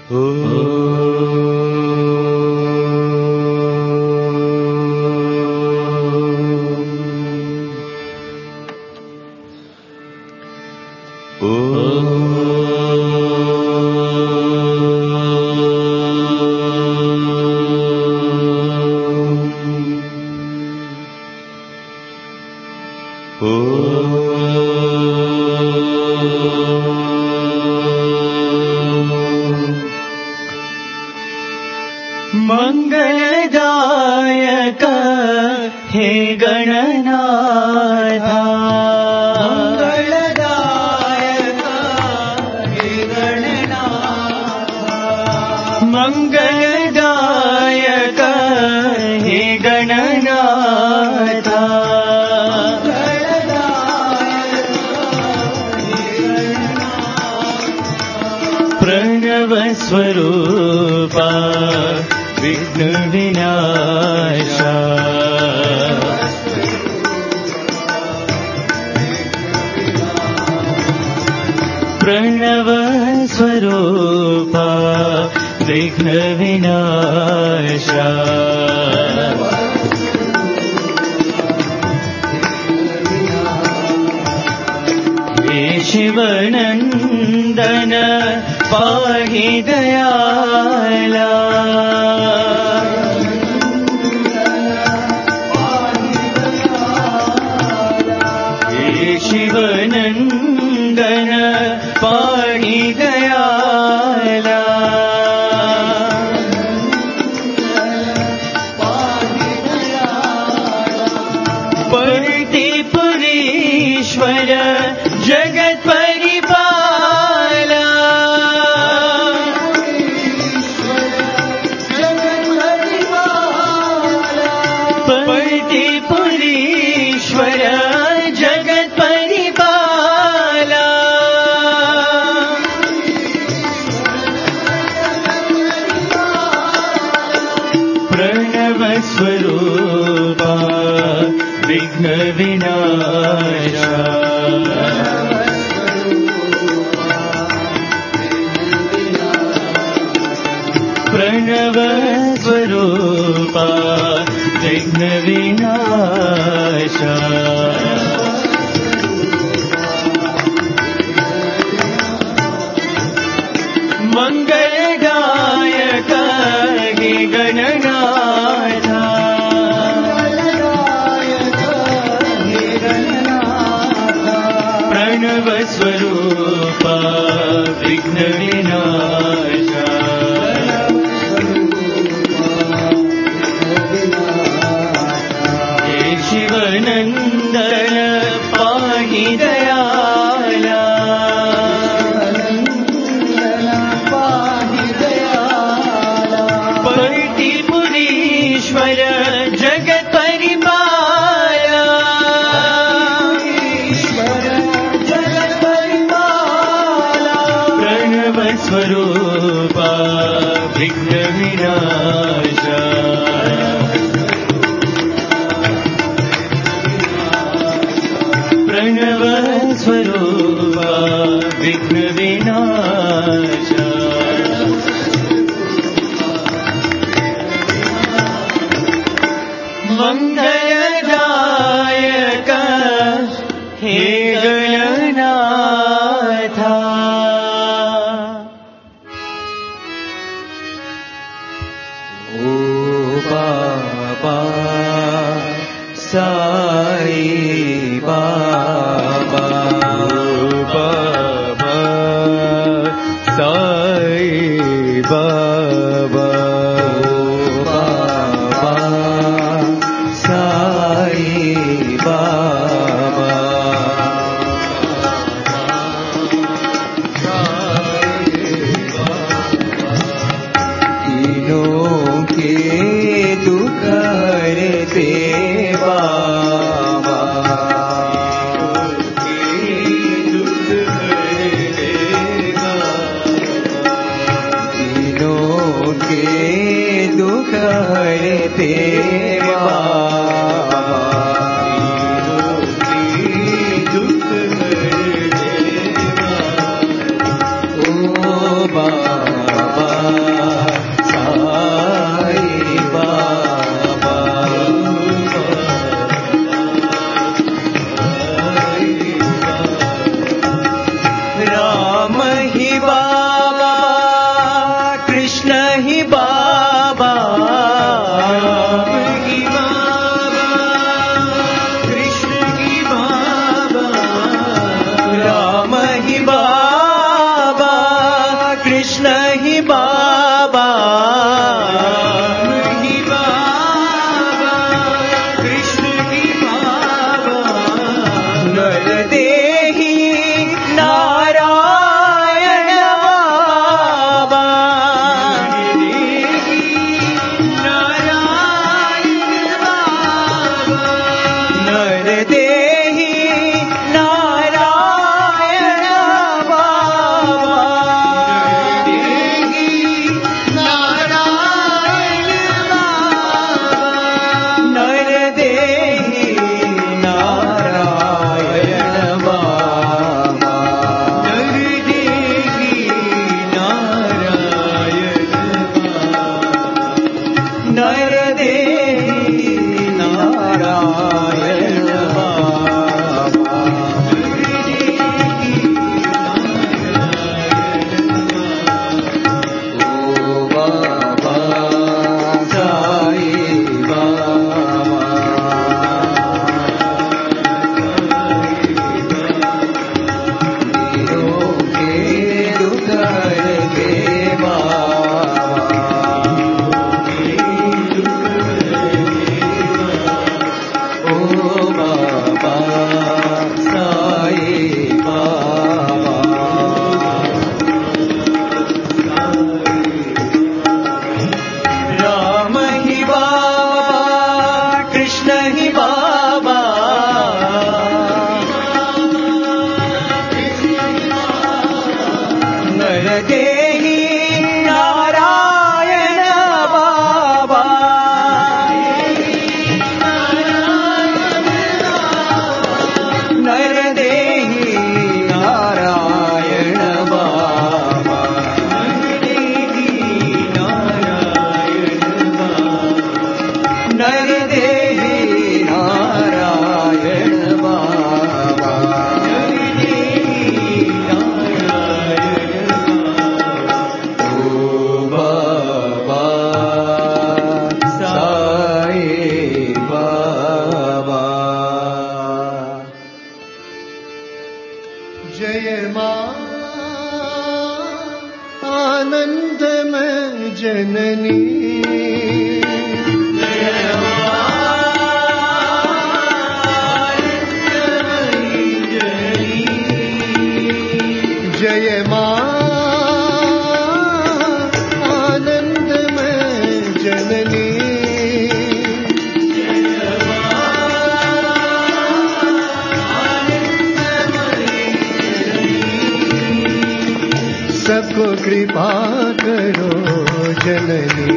मंगलदायक हे गणनाथ, मंगलदायक हे गणनाथ, मंगलदायक हे गणनाथ, प्रणव स्वरूपा विघ्न विनाशा, प्रणव स्वरूपा विघ्न विनाशा, हे शिवनंदन पाहि दयाला, शिवनंदन पाहि दयाला, पर्तिपुरीश्वर जगत परिपाला, पर्तिपुरीश्वर जगत परिपाला, प्रणव स्वरूपा विघ्न विनाशा, प्रणव स्वरूपा विघ्न विनाशा, मंगलदायक हे गणनाथ, प्रणव स्वरूपा विघ्न विनाशा, हे शिवनंदन पाहि दयाला, पर्तिपुरीश्वर जगत परिपाला, प्रणव स्वरूपा विघ्न विनाशा, प्रणव स्वरूपा विघ्न विनाशा, मंगलदायक हे गणनाथ, ओ बाबा साई बाबा, ओ बाबा देहि नारायण बाबा नर देहि नारायण बाबा नर देहि नारायण बाबा ओ बाबा साईं बाबा जय मां आनंदमय जननी जय मां आनंदमय जननी सबको कृपा करो जननी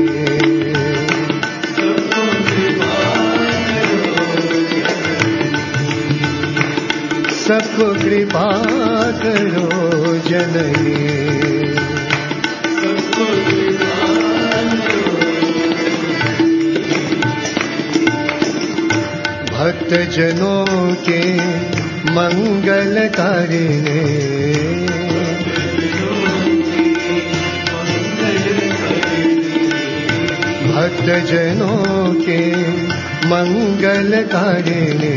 सबको कृपा करो जननी भक्त जनों के मंगल कारिणे भक्त जनों के मंगल कारिणे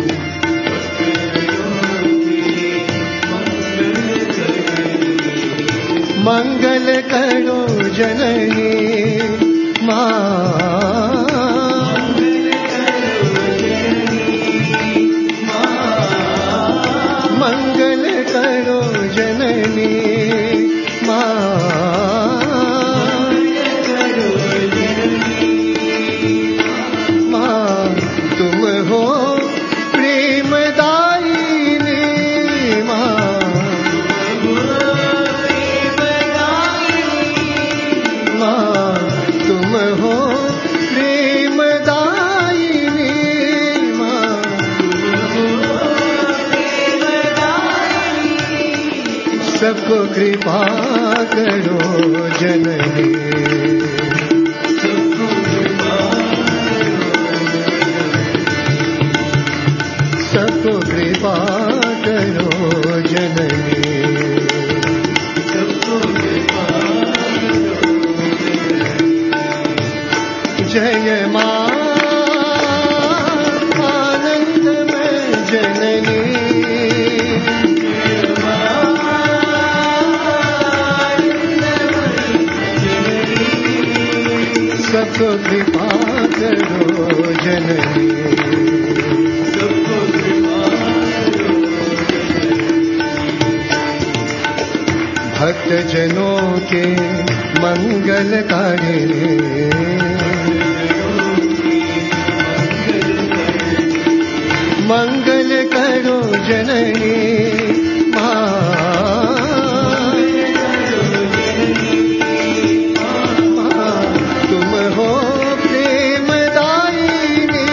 मंगल करो जननी मां मंगल करो जननी मां तुम हो प्रेमदायिनी तुम हो प्रेमदायिनी सबको कृपा करो जननी सबको कृपा करो जननी जय मां आनंदमय जननी सबको कृपा करो जननी भक्त जनों के मंगल कारिणे मंगल करो जननी तुम हो प्रेमदायिनी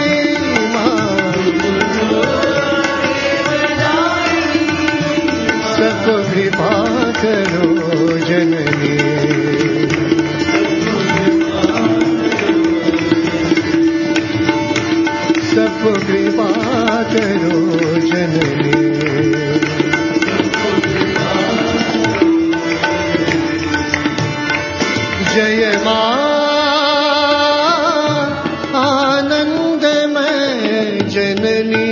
सबको कृपा करो जननी सबको कृपा करो जननी जय मां आनंदमय जननी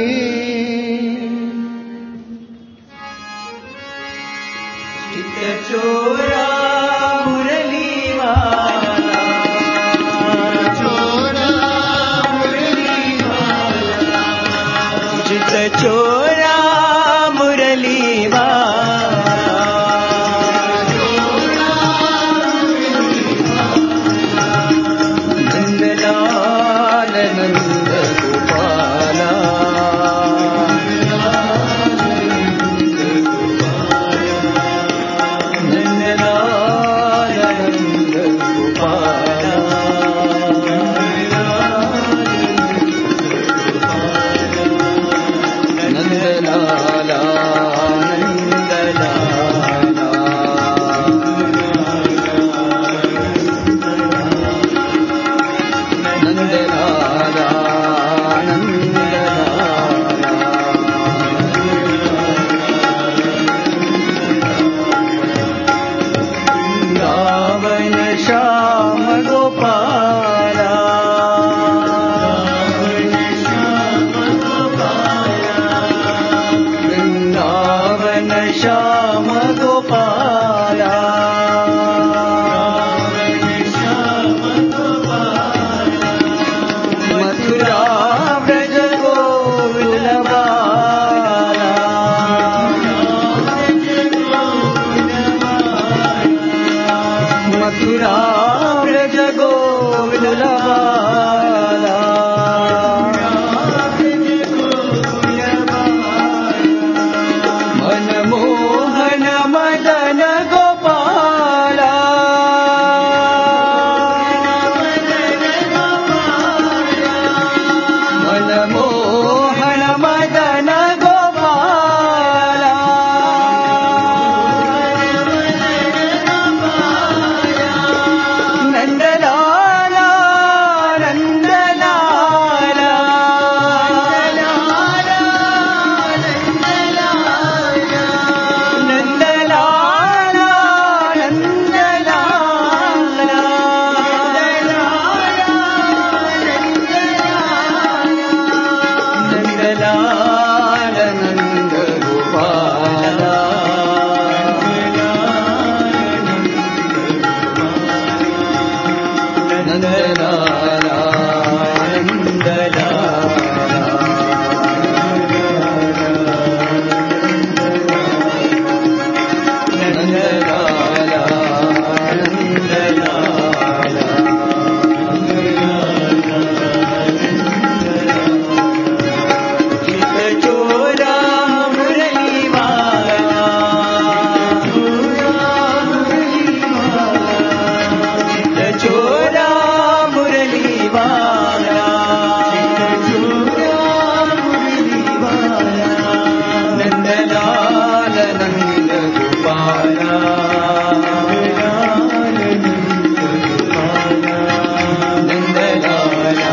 चित चोरा मुरली वाला चोरा मुरली वाला चित चोरा मुरली वाला नंदलाल नंद गोपाला नंदलाल मथुरा व्रज गोकुल बाला मनमोहन मदन गोपाला मनमोहन मदन गोपाला नंदलाला नंदलाला नंदलाला नंदलाल नंद गोपाला नंदलाला चोरा मुरली वाला चोरा मुरली वाला नंदलाल नंद गोपाला नंदलाला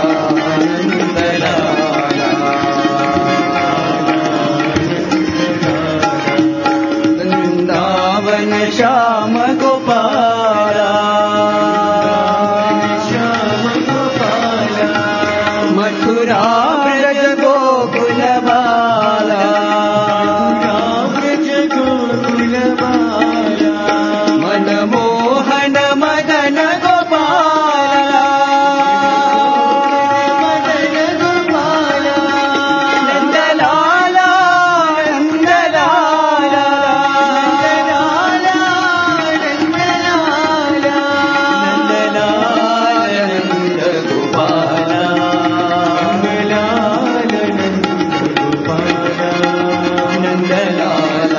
वृंदावन श्याम गोपाला मथुरा व्रज गोकुल बाला मनमोहन मदन गोपाला नंदलाला नंदलाला नंदलाल नंद गोपाला नंदलाला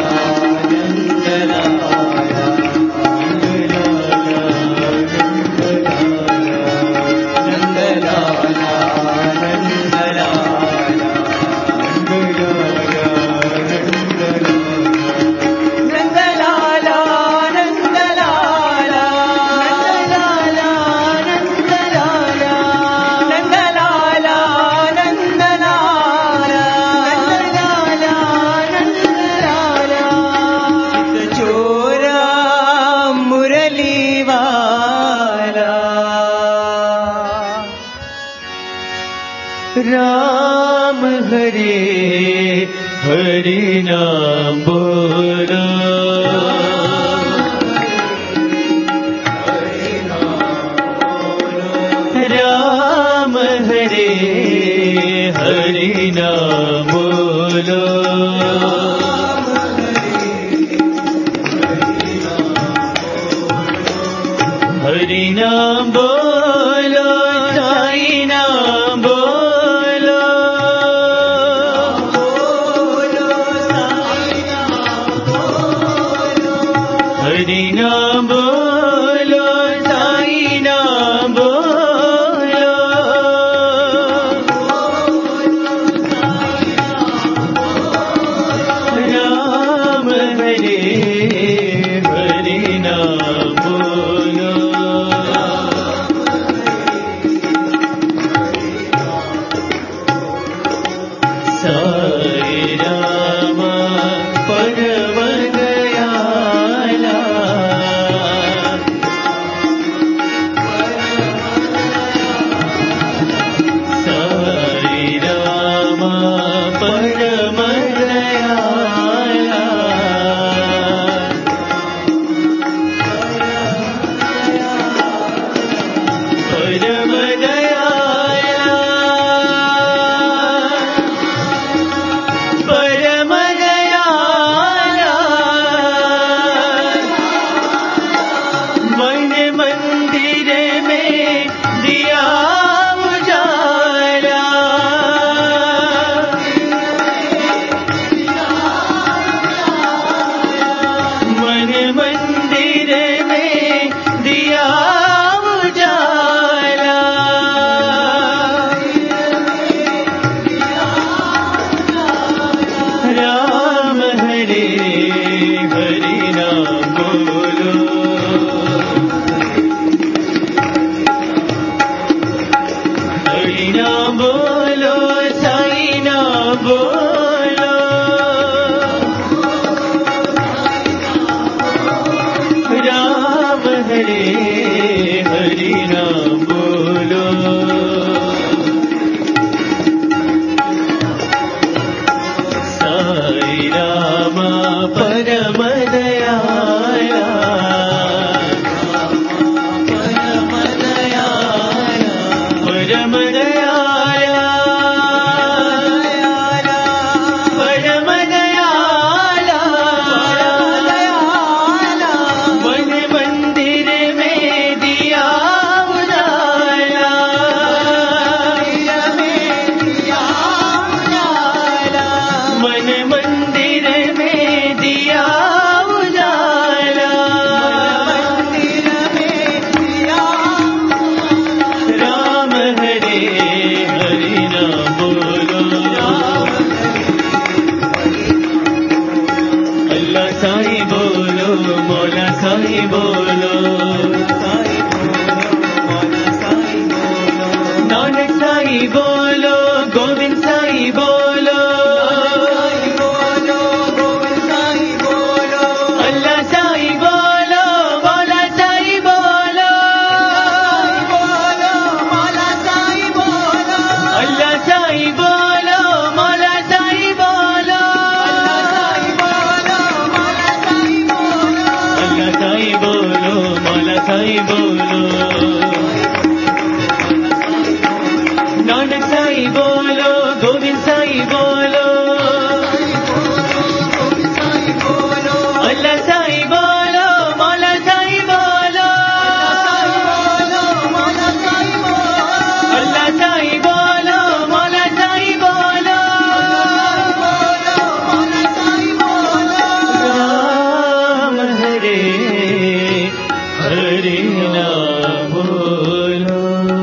चोरा मुरली वाला राम हरे हरि नाम बोलो राम हरे हरि नाम बोलो हरि नाम बोलो साई नाम बोलो हरि नाम बोलो साई नाम बोलो राम हरे हरि नाम बोलो साई राम परम दयाला मंदिर में दिया उजाला, राम हरे हरि नाम बोलो, हरि नाम बोलो, साईं नाम बोलो, राम हरे हरि नाम बोलो, साई रामा परम दयाला, परम दयाला, परम दयाला, परम दयाला, वन मंदिर में दिया उजाला, मन मंदिर में दिया उजाला, राम हरे हरि नाम बोलो, अल्लाह साईं बोलो, मौला साईं बोलो, नानक साईं बोलो, गोविंद साईं बोलो, अल्लाह साईं बोलो, मौला साईं बोलो, अल्लाह साईं बोलो, मौला साईं बोलो, अल्लाह साईं बोलो, मौला साईं बोलो, नानक साईं बोलो, गोविंद साईं बोलो, अल्लाह साईं बोलो, मौला साईं बोलो, अल्लाह साईं बोलो, मौला साईं बोलो, राम हरे हरि नाम बोलो,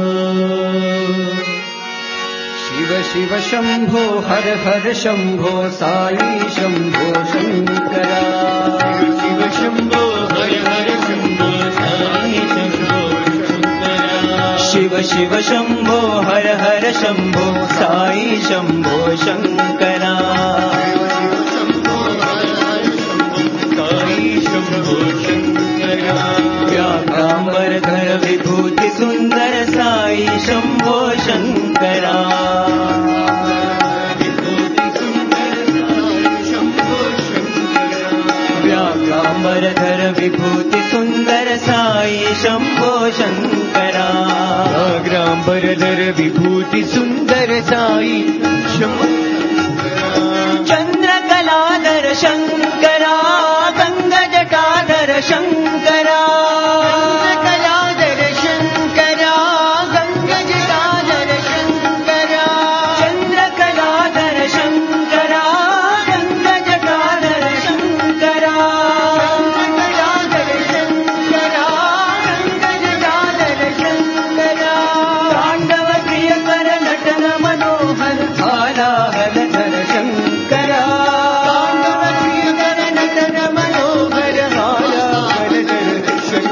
शिव शिव शंभो हर हर शंभो साई शंभो शंकरा, शिव शंभो हर हर शंभो साई शंभो शंकरा, शिव शिव शंभो हर हर शंभो साई शंभो शंकरा, साई शंभो शंकरा, व्याघ्रांबर धर विभूति सुंदर साई शंभो शंकरा, विभूति सुंदर साई शंभो शंकरा, व्याघ्रांबर धर विभूति सुंदर साई शंभो शंकरा, व्याघ्रांबरधर विभूति सुंदर साई शंभो चंद्रकलाधर शंकरा, गंगा जटाधर शंकरा, कलाधर शंकरा, गंगा जटाधर शंकरा, चंद्रकलाधर शंकरा, गंगा जटाधर शंकरा, कलाधर शंकरा, गंगा जटाधर शंकरा, तांडव प्रियकर नटन मनोहर हालाहलधर शंकरा, तांडव प्रियकर नटन मनोहर हालाहलधर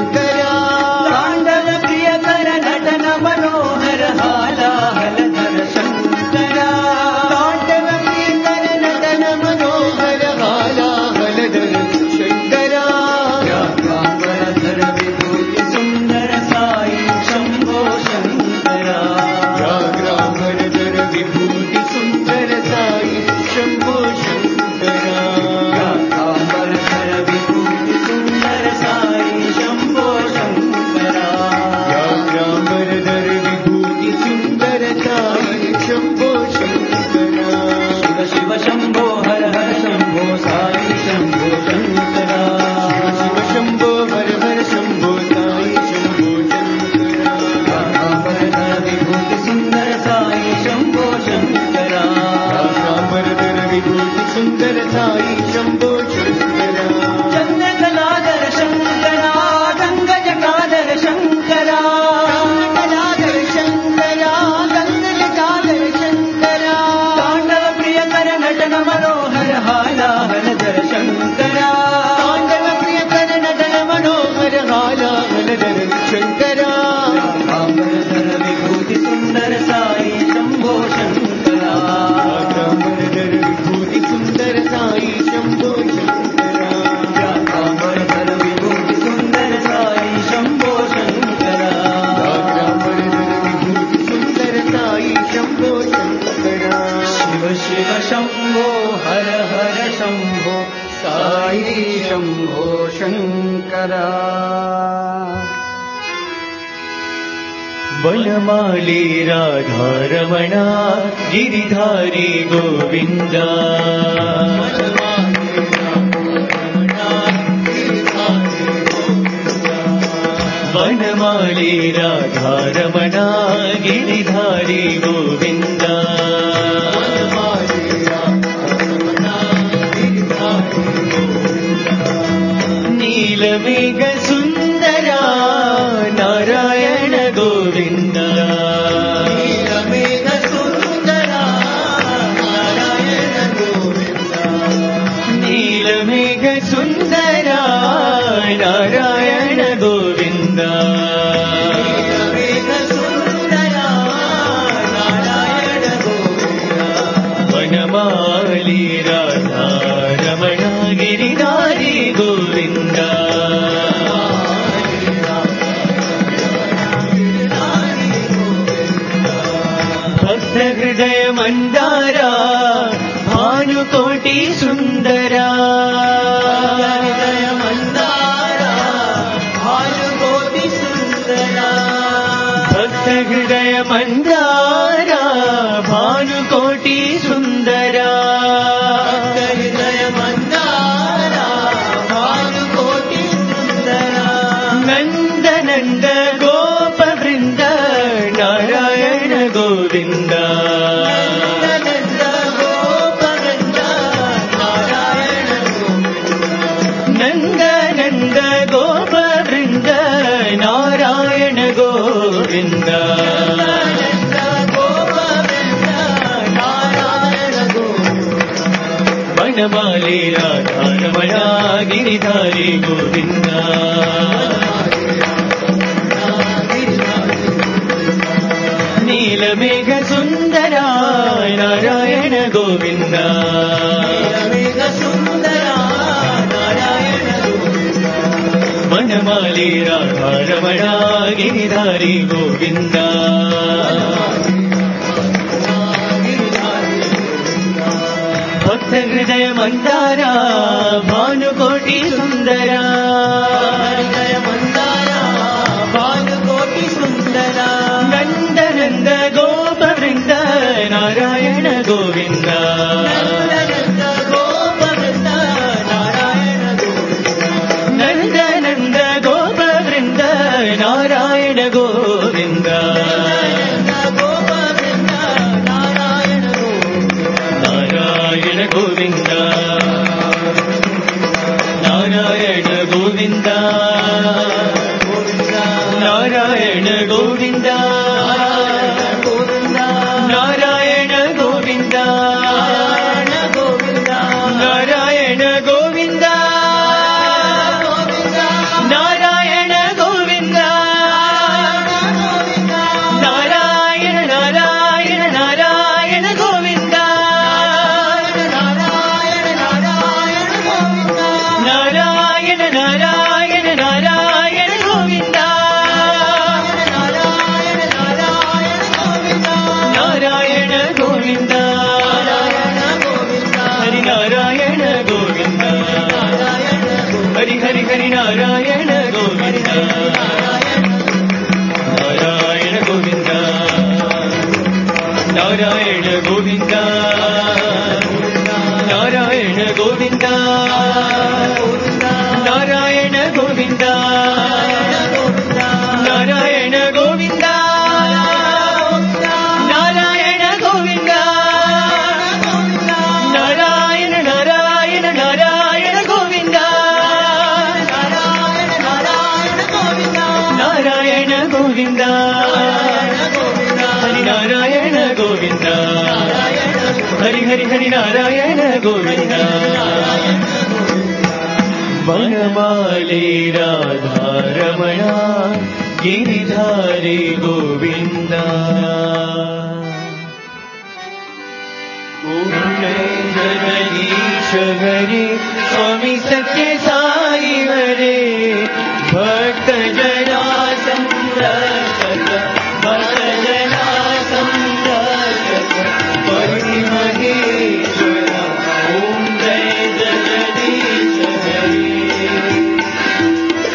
शङ्करा वनमाली राधारमण गिरिधारी गोविन्द वनमाली राधारमण गिरिधारी गोविन्द नीलमेघ सुन्दरा नारायण गोविन्द नीलमेघ सुन्दरा नारायण गोविन्द नीलमेघ सुन्दरा नारायण गोविन्द नीलमेघ सुन्दरा नारायण गोविन्द वनमाली राधा रमण गिरिधारी गोविन्द हृदय मंदारा भानुकोटि सुंदरा हृदय मंदारा भानुकोटि सुंदरा भक्त हृदय मंदारा भानुकोटि सुंदरा हृदय मंदारा भानुकोटि सुंदरा नंद नंद गोप वृंद नारायण गोविंद वनमाली राधारमण गिरिधारी गोविन्द नीलमेघ सुन्दरा नारायण गोविन्द नीलमेघ सुन्दरा नारायण गोविन्द वनमाली राधारमण गिरिधारी गोविन्द भक्त हृदय मंदारा भानुकोटि सुंदरा हृदय मंदारा भानुकोटि सुंदरा नंद नंद गोप वृंद नारायण गोविंद नंद गोप वृंद नारायण गोविंद नंद नंद गोप वृंद नारायण गोविंद गोविंद नारायण गोविंद नारायण गोविंद नारायण गोविंद नारायण गोविंद नारायण गोविंद नारायण नारायण नारायण गोविंद नारायण नारायण नारायण गोविंद नारायण गोविंद हरि नारायण गोविंद हरि हरि हरि नारायण गोविंद नारायण गोविंद नारायण गोविंद नारायण गोविंद नारायण गोविंद नारायण गोविंद नारायण गोविंद नारायण नारायण नारायण गोविंद नारायण गोविंद हरि नारायण गोविंद हरि हरि हरि नारायण गोविंद वनमाली राधारमण गिरिधारी गोविंद ओम जय जगदीश हरे स्वामी सत्य साई हरे भक्त जना संरक्षक भक्त जना संरक्षक परि महेश्वर ओम जय जगदीश हरे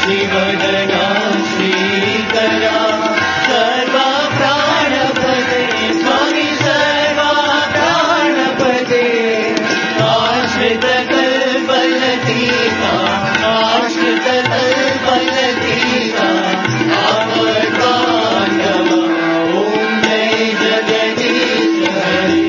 श्रीवदना श्रीकरा सर्वा प्राणपते स्वामी सर्वा प्राणपते आश्रित कल्पलतीका आश्रित कल्पलतीका आपद्बान्धव ॐ जय जगदीश हरे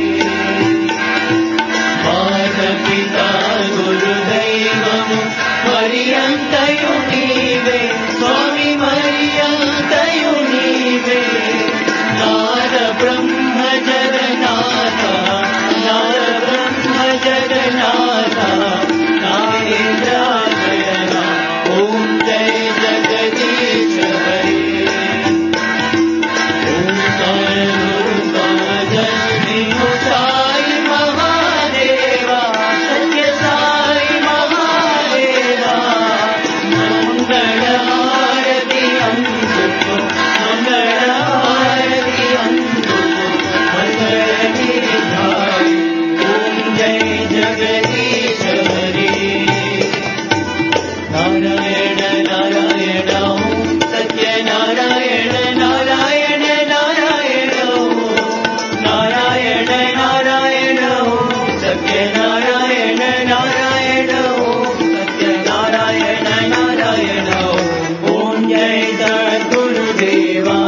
माता-पिता गुरुदैवము मरियन्तयु नीवे स्वामी मरियन्तयु नीवे नाद ब्रह्म जगन्नाथ नाद ब्रह्म जगन्नाथ नागेन्द्राशयना ॐ जय जगदीश हरे ओंकार गुरुकार जय साई महादेवा सत्य साई महादेवा मंगल आरती अंतु मंगल आरती अंतु मंगल निधाई ओम जय जगदीश हरे नारायण नारायण ओम सत्य नारायण नारायण नारायण ओम नारायण नारायण ओम सत्य नारायण नारायण ओम सत्य नारायण नारायण ओम जय सद्गुरुदेवा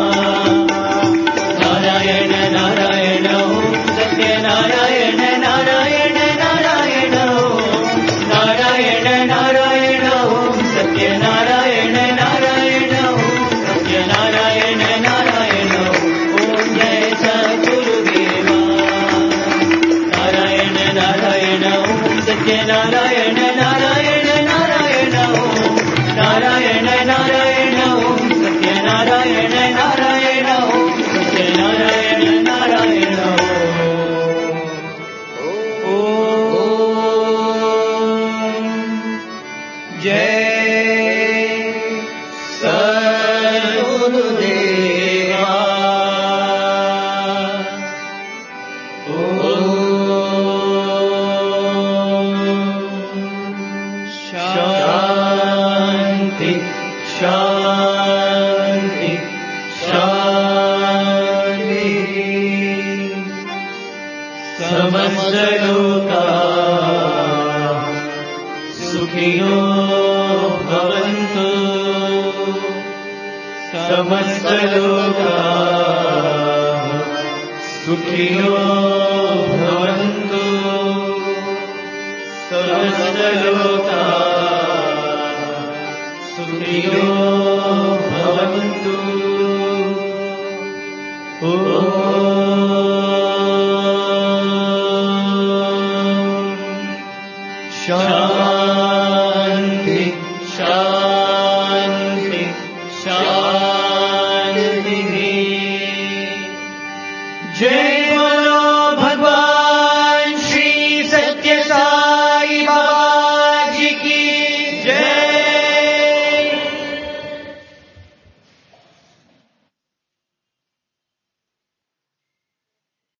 नारायण नारायण ओम सत्य नारायण नारायण नारायण ओम नारायण नारायण ओम सत्य नारायण नारायण ओम सत्य नारायण नारायण ओम जय सद्गुरुदेवा नारायण नारायण ओम सत्य नारायण नारायण नारायण ओम नारायण नारायण ओम सत्य नारायण नारायण ओम सत्य नारायण नारायण ओम जय सद्गुरुदेवा शांति शांति शांति समस्त लोका सुखिनो भवन्तु समस्त लोका सुखिनो भवन्तु समस्त लोका सुखिनो भवन्तु शांति